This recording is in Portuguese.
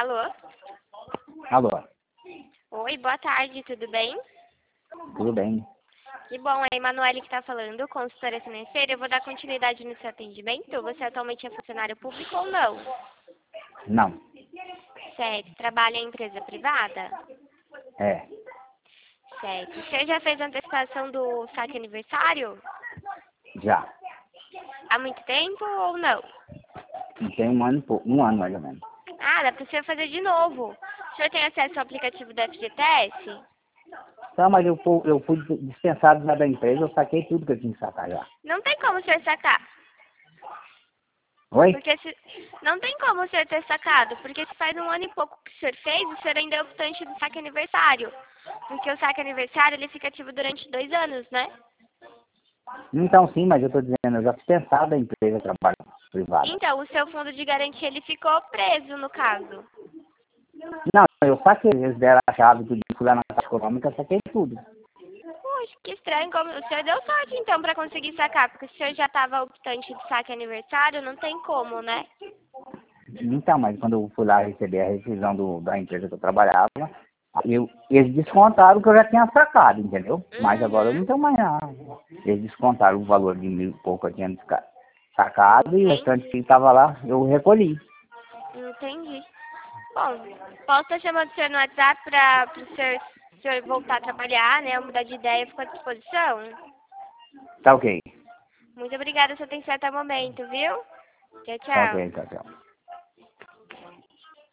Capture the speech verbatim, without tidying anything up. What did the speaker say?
Alô? Alô, Oi, boa tarde, tudo bem? tudo bem? Que bom, é a Emanuele que está falando, consultora financeira. Eu vou dar continuidade no seu atendimento. Você atualmente é funcionário público ou não? Não, Certo. Trabalha em empresa privada? é, Certo. Você já fez a antecipação do saque aniversário? já. Há muito tempo ou não? Tem um ano, e pou- um ano mais ou menos. Ah, dá para você fazer de novo. O senhor tem acesso ao aplicativo do F G T S? Então, mas eu, fu- eu fui dispensado já da empresa, eu saquei tudo que eu tinha que sacar já. Não tem como o senhor sacar. Oi? Porque se... Não tem como o senhor ter sacado, porque se faz um ano e pouco que o senhor fez, o senhor ainda é optante do saque aniversário. Porque o saque aniversário, ele fica ativo durante dois anos, né? Então sim, mas eu tô dizendo, eu já fui dispensado da empresa trabalho privada. Então, o seu fundo de garantia, ele ficou preso, no caso. Não, eu saquei, eles deram a chave, tudo, fui lá na Caixa Econômica, saquei tudo. Poxa, que estranho. Como... O senhor deu sorte, então, para conseguir sacar. Porque se o senhor já estava optante do saque aniversário, não tem como, né? Então, mas quando eu fui lá receber a rescisão do, da empresa que eu trabalhava, eu, eles descontaram o que eu já tinha sacado, entendeu? Mas agora eu não Uhum. tenho mais nada. Eles descontaram o valor de mil e pouco que eu tinha desca- sacado e o restante que Entendi. estava lá, eu recolhi. Entendi. Bom, posso estar chamando o senhor no WhatsApp para o senhor, o senhor voltar a trabalhar, né? Mudar de ideia, fico à disposição. Tá ok. Muito obrigada, só tem certo momento, viu? Tchau, Tá tchau. ok, tá, tchau.